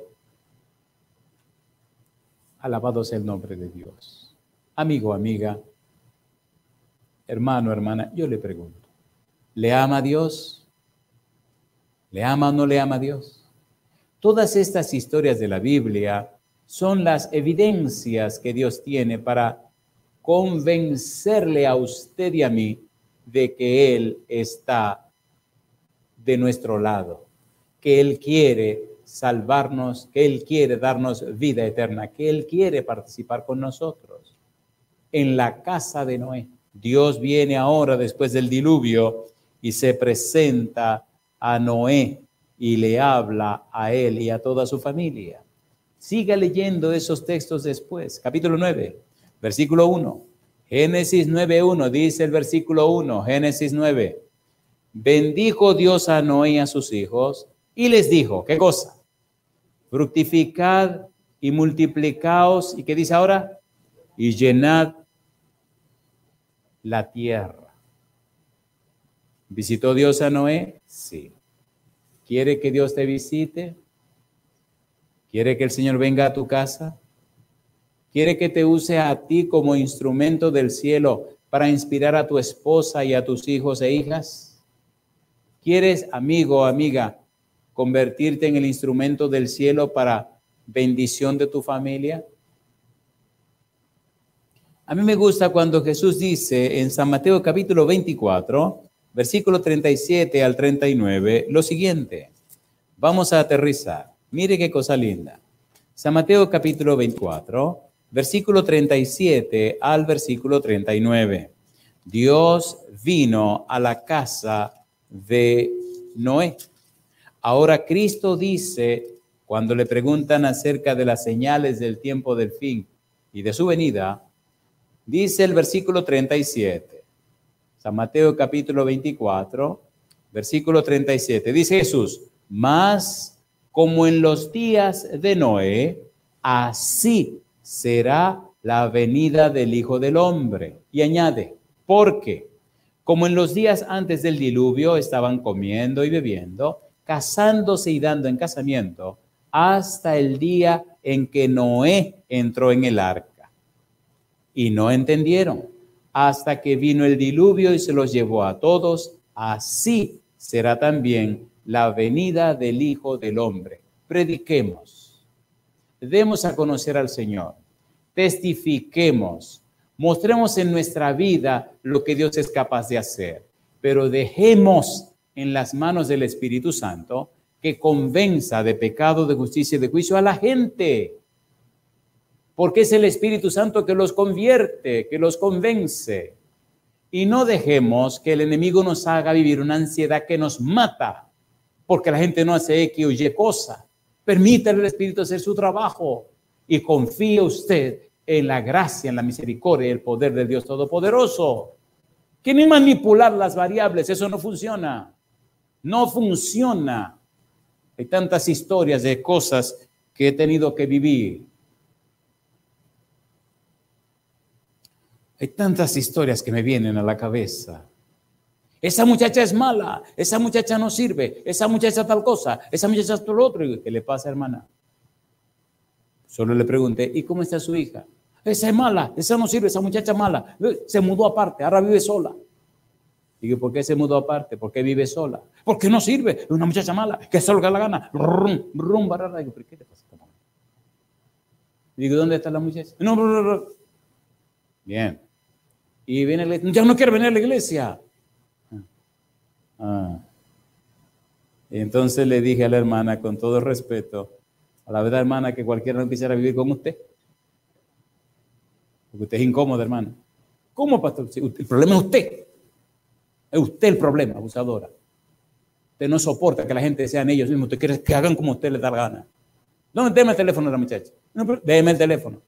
Speaker 1: alabado sea el nombre de Dios. Amigo, amiga, hermano, hermana, yo le pregunto, ¿le ama a Dios? ¿Le ama o no le ama a Dios? Todas estas historias de la Biblia son las evidencias que Dios tiene para convencerle a usted y a mí de que Él está de nuestro lado, que Él quiere salvarnos, que Él quiere darnos vida eterna, que Él quiere participar con nosotros. En la casa de Noé, Dios viene ahora después del diluvio y se presenta a Noé y le habla a él y a toda su familia. Siga leyendo esos textos después. Capítulo nueve. Versículo uno. Génesis nueve uno, dice el versículo uno, Génesis nueve. Bendijo Dios a Noé y a sus hijos y les dijo, ¿qué cosa? Fructificad y multiplicaos, ¿y qué dice ahora? Y llenad la tierra. ¿Visitó Dios a Noé? Sí. ¿Quiere que Dios te visite? ¿Quiere que el Señor venga a tu casa? ¿Quiere que te use a ti como instrumento del cielo para inspirar a tu esposa y a tus hijos e hijas? ¿Quieres, amigo o amiga, convertirte en el instrumento del cielo para bendición de tu familia? A mí me gusta cuando Jesús dice en San Mateo capítulo veinticuatro, versículo treinta y siete al treinta y nueve, lo siguiente. Vamos a aterrizar. Mire qué cosa linda. San Mateo capítulo veinticuatro, versículo treinta y siete al versículo treinta y nueve. Dios vino a la casa de Noé. Ahora Cristo dice, cuando le preguntan acerca de las señales del tiempo del fin y de su venida, dice el versículo treinta y siete, San Mateo capítulo veinticuatro, versículo treinta y siete, dice Jesús, mas como en los días de Noé, así será la venida del Hijo del Hombre. Y añade, porque como en los días antes del diluvio estaban comiendo y bebiendo, casándose y dando en casamiento, hasta el día en que Noé entró en el arca. Y no entendieron, hasta que vino el diluvio y se los llevó a todos, así será también la venida del Hijo del Hombre. Prediquemos, demos a conocer al Señor, testifiquemos, mostremos en nuestra vida lo que Dios es capaz de hacer, pero dejemos en las manos del Espíritu Santo que convenza de pecado, de justicia y de juicio a la gente. Porque es el Espíritu Santo que los convierte, que los convence. Y no dejemos que el enemigo nos haga vivir una ansiedad que nos mata, porque la gente no hace X o Y cosa. Permítale al Espíritu hacer su trabajo y confíe usted en la gracia, en la misericordia y el poder del Dios Todopoderoso. Que ni manipular las variables, eso no funciona. No funciona. Hay tantas historias de cosas que he tenido que vivir. Hay tantas historias que me vienen a la cabeza. Esa muchacha es mala, esa muchacha no sirve, esa muchacha tal cosa, esa muchacha tal otro. ¿Qué le pasa, hermana? Solo le pregunté, ¿y cómo está su hija? Esa es mala, esa no sirve, esa muchacha mala. Se mudó aparte, ahora vive sola. Digo, ¿por qué se mudó aparte? ¿Por qué vive sola? Porque no sirve, es una muchacha mala, que es lo que da la gana. Rum, rum, barara. Digo, ¿pero qué te pasa? Digo, ¿dónde está la muchacha? No, no, no, no. Bien. Y viene la iglesia. Ya no quiero venir a la iglesia. Ah. Y entonces le dije a la hermana, con todo respeto, a la verdad, hermana, que cualquiera no quisiera vivir con usted. Porque usted es incómodo, hermana. ¿Cómo, pastor? El problema es usted. Es usted el problema, abusadora. Usted no soporta que la gente sean ellos mismos. Usted quiere que hagan como usted les da la gana. ¿Dónde? Deme el teléfono de la muchacha. No, pero déme el teléfono.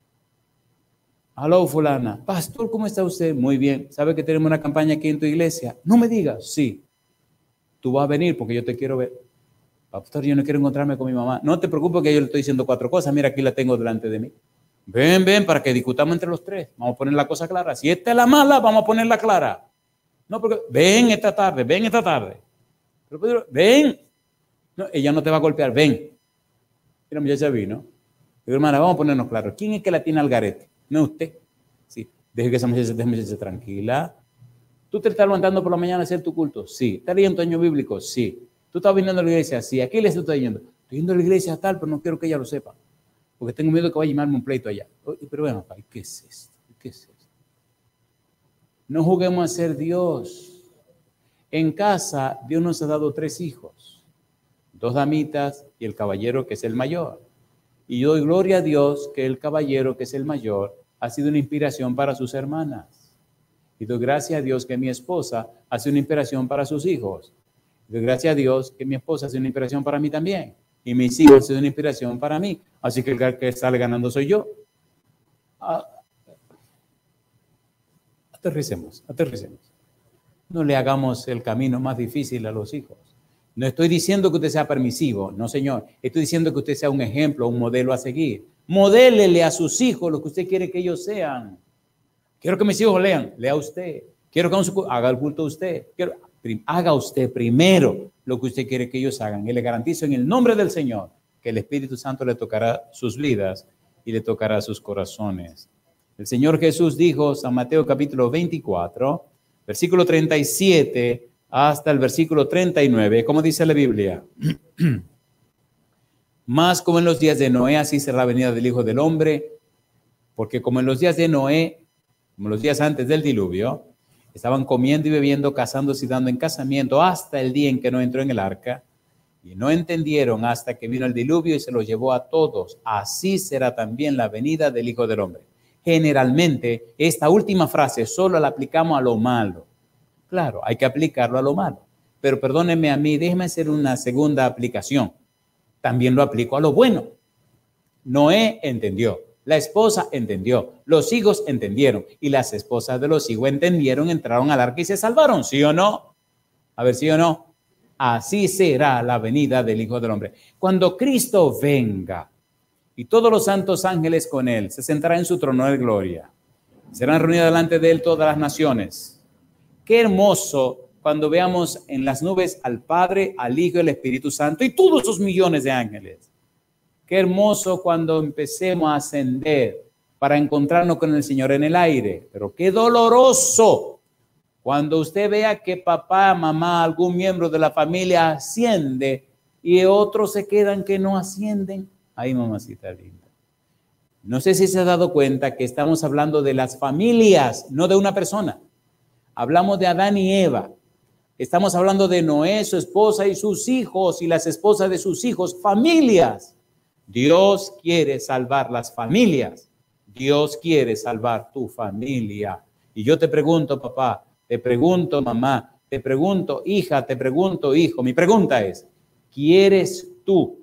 Speaker 1: Aló, fulana. Pastor, ¿cómo está usted? Muy bien. ¿Sabe que tenemos una campaña aquí en tu iglesia? No me digas. Sí. Tú vas a venir porque yo te quiero ver. Pastor, yo no quiero encontrarme con mi mamá. No te preocupes que yo le estoy diciendo cuatro cosas. Mira, aquí la tengo delante de mí. Ven, ven, para que discutamos entre los tres. Vamos a poner la cosa clara. Si esta es la mala, vamos a ponerla clara. No, porque ven esta tarde, ven esta tarde. Pero, ven. No, ella no te va a golpear, ven. Y la muchacha vino. Digo, hermana, vamos a ponernos claros. ¿Quién es que la tiene al garete? No es usted. Sí. Deje que esa muchacha esté muchacha tranquila. ¿Tú te estás levantando por la mañana a hacer tu culto? Sí. ¿Estás leyendo tu año bíblico? Sí. ¿Tú estás viniendo a la iglesia? Sí. ¿A qué iglesia estás yendo? Estoy yendo a la iglesia tal, pero no quiero que ella lo sepa. Porque tengo miedo que vaya a llamarme un pleito allá. Pero bueno, ¿qué es esto? ¿Qué es esto? No juguemos a ser Dios. En casa, Dios nos ha dado tres hijos. Dos damitas y el caballero que es el mayor. Y yo doy gloria a Dios que el caballero que es el mayor ha sido una inspiración para sus hermanas. Y doy gracias a Dios que mi esposa ha sido una inspiración para sus hijos. Y doy gracias a Dios que mi esposa ha sido una inspiración para mí también. Y mis hijos han sido una inspiración para mí. Así que el que sale ganando soy yo. Ah, Aterricemos, aterricemos. No le hagamos el camino más difícil a los hijos. No estoy diciendo que usted sea permisivo, no señor. Estoy diciendo que usted sea un ejemplo, un modelo a seguir. Modélele a sus hijos lo que usted quiere que ellos sean. Quiero que mis hijos lean, lea usted. Quiero que haga el culto usted. Quiero, haga usted primero lo que usted quiere que ellos hagan. Y le garantizo en el nombre del Señor que el Espíritu Santo le tocará sus vidas y le tocará sus corazones. El Señor Jesús dijo, San Mateo capítulo veinticuatro, versículo treinta y siete hasta el versículo treinta y nueve, ¿cómo dice la Biblia? Más como en los días de Noé, así será la venida del Hijo del Hombre, porque como en los días de Noé, como los días antes del diluvio, estaban comiendo y bebiendo, casándose y dando en casamiento hasta el día en que no entró en el arca, y no entendieron hasta que vino el diluvio y se los llevó a todos. Así será también la venida del Hijo del Hombre. Generalmente, esta última frase solo la aplicamos a lo malo. Claro, hay que aplicarlo a lo malo. Pero perdónenme a mí, déjeme hacer una segunda aplicación. También lo aplico a lo bueno. Noé entendió, la esposa entendió, los hijos entendieron y las esposas de los hijos entendieron, entraron al arca y se salvaron, ¿sí o no? A ver, ¿sí o no? Así será la venida del Hijo del Hombre. Cuando Cristo venga y todos los santos ángeles con él, se sentará en su trono de gloria. Serán reunidas delante de él todas las naciones. Qué hermoso cuando veamos en las nubes al Padre, al Hijo y al Espíritu Santo y todos esos millones de ángeles. Qué hermoso cuando empecemos a ascender para encontrarnos con el Señor en el aire. Pero qué doloroso cuando usted vea que papá, mamá, algún miembro de la familia asciende y otros se quedan que no ascienden. Ay, mamacita linda. No sé si se ha dado cuenta que estamos hablando de las familias, no de una persona. Hablamos de Adán y Eva. Estamos hablando de Noé, su esposa y sus hijos y las esposas de sus hijos, familias. Dios quiere salvar las familias. Dios quiere salvar tu familia. Y yo te pregunto, papá, te pregunto, mamá, te pregunto, hija, te pregunto, hijo. Mi pregunta es, ¿quieres tú,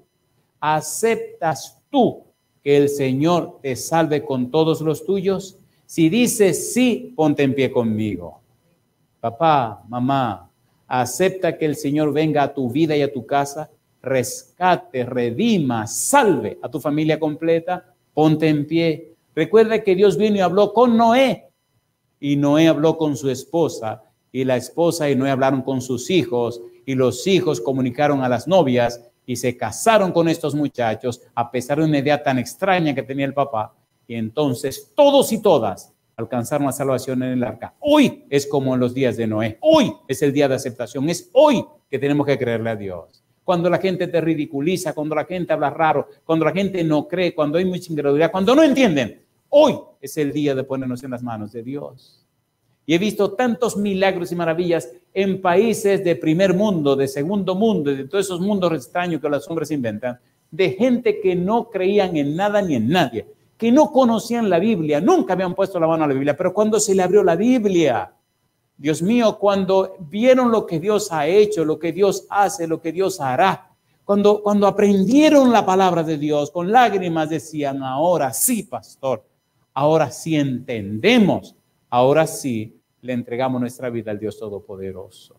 Speaker 1: aceptas tú que el Señor te salve con todos los tuyos? Si dices sí, ponte en pie conmigo. Papá, mamá, acepta que el Señor venga a tu vida y a tu casa, rescate, redima, salve a tu familia completa, ponte en pie. Recuerda que Dios vino y habló con Noé, y Noé habló con su esposa, y la esposa y Noé hablaron con sus hijos, y los hijos comunicaron a las novias, y se casaron con estos muchachos, a pesar de una idea tan extraña que tenía el papá, y entonces todos y todas alcanzaron la salvación en el arca. Hoy es como en los días de Noé, hoy es el día de aceptación, es hoy que tenemos que creerle a Dios. Cuando la gente te ridiculiza, cuando la gente habla raro, cuando la gente no cree, cuando hay mucha incredulidad, cuando no entienden, hoy es el día de ponernos en las manos de Dios. Y he visto tantos milagros y maravillas en países de primer mundo, de segundo mundo, de todos esos mundos extraños que los hombres inventan, de gente que no creían en nada ni en nadie, que no conocían la Biblia, nunca habían puesto la mano a la Biblia, pero cuando se le abrió la Biblia, Dios mío, cuando vieron lo que Dios ha hecho, lo que Dios hace, lo que Dios hará, cuando, cuando aprendieron la palabra de Dios, con lágrimas decían, ahora sí, pastor, ahora sí entendemos, ahora sí le entregamos nuestra vida al Dios Todopoderoso.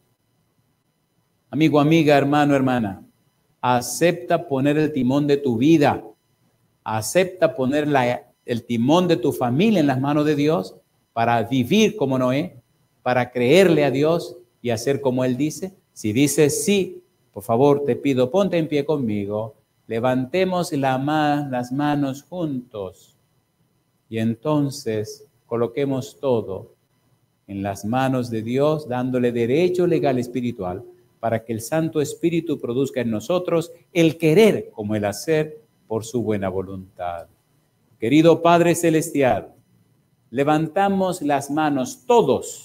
Speaker 1: Amigo, amiga, hermano, hermana, acepta poner el timón de tu vida, acepta poner la, el timón de tu familia en las manos de Dios para vivir como Noé, para creerle a Dios y hacer como Él dice. Si dices sí, por favor, te pido, ponte en pie conmigo, levantemos la ma- las manos juntos y entonces coloquemos todo en las manos de Dios, dándole derecho legal espiritual para que el Santo Espíritu produzca en nosotros el querer como el hacer por su buena voluntad. Querido Padre Celestial, levantamos las manos todos,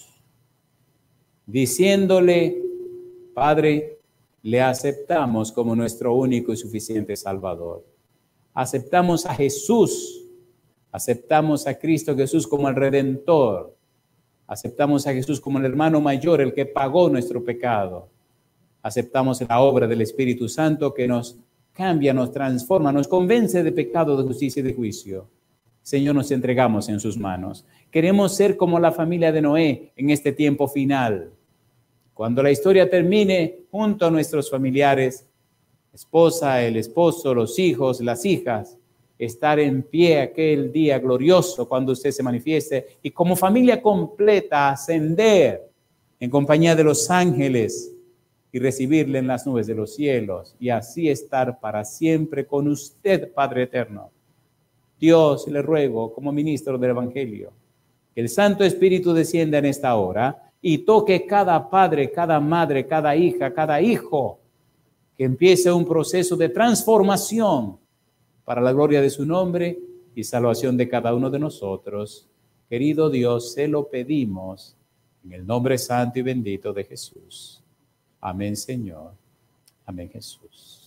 Speaker 1: diciéndole, Padre, le aceptamos como nuestro único y suficiente Salvador. Aceptamos a Jesús, aceptamos a Cristo Jesús como el Redentor, aceptamos a Jesús como el hermano mayor, el que pagó nuestro pecado. Aceptamos la obra del Espíritu Santo que nos cambia, nos transforma, nos convence de pecado, de justicia y de juicio. Señor, nos entregamos en sus manos. Queremos ser como la familia de Noé en este tiempo final. Cuando la historia termine, junto a nuestros familiares, esposa, el esposo, los hijos, las hijas, estar en pie aquel día glorioso cuando usted se manifieste y como familia completa ascender en compañía de los ángeles y recibirle en las nubes de los cielos y así estar para siempre con usted, Padre eterno. Dios, le ruego como ministro del Evangelio, que el Santo Espíritu descienda en esta hora y toque cada padre, cada madre, cada hija, cada hijo, que empiece un proceso de transformación para la gloria de su nombre y salvación de cada uno de nosotros. Querido Dios, se lo pedimos en el nombre santo y bendito de Jesús. Amén, Señor. Amén, Jesús.